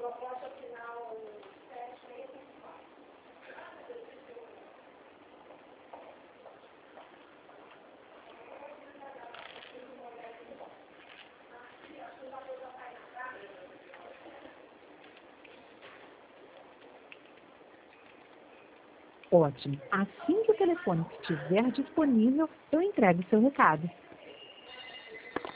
Ótimo. Assim que o telefone estiver disponível, eu entrego o seu recado.